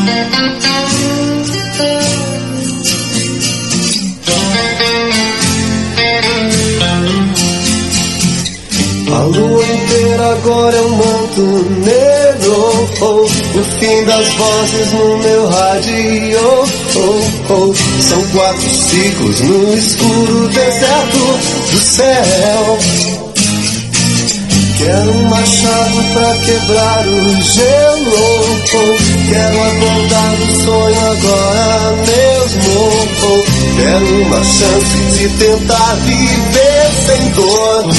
A lua inteira agora é um manto negro, oh, o fim das vozes no meu rádio, oh, oh. São 4 ciclos no escuro deserto do céu. Quero um machado pra quebrar o gelo, oh. Quero acordar do sonho agora mesmo, oh. Quero uma chance de tentar viver sem dor.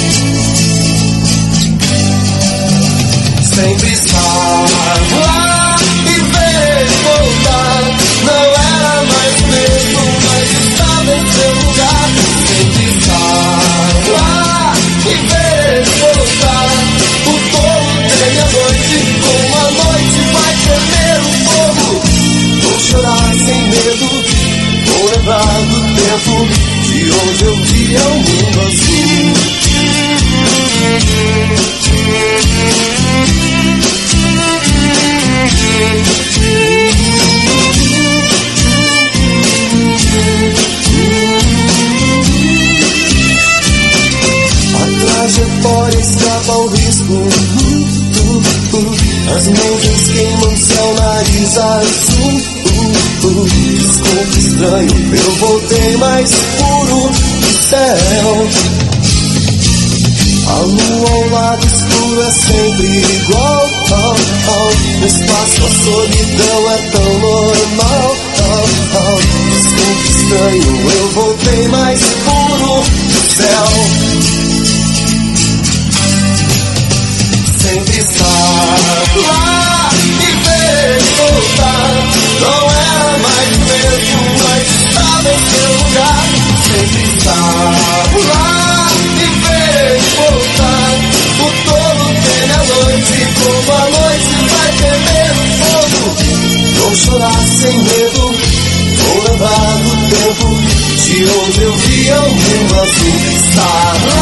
Sempre estar lá e ver voltar. Não era mais mesmo, mas estava em seu lugar. Sempre estar lá e ver voltar. O fogo tem a noite, como a noite vai tremer o fogo. Vou chorar sem medo, vou lembrar do tempo de onde eu via o mundo assim. A trajetória escapa ao risco. As nuvens queimam seu nariz azul. Desculpe estranho, eu voltei mais puro do céu. A lua ao lado escuro é sempre igual, oh, oh. No espaço a solidão é tão normal, oh, oh. Desculpe estranho, eu voltei mais puro do céu. Sempre estar lá e ver voltar. Não era mais mesmo, mas estava em seu lugar. Sempre estar lá e ver voltar. O tolo tem a noite, como a noite vai temer o fogo. Vou chorar sem medo, vou lembrar do tempo de onde eu via o mundo azul. Estar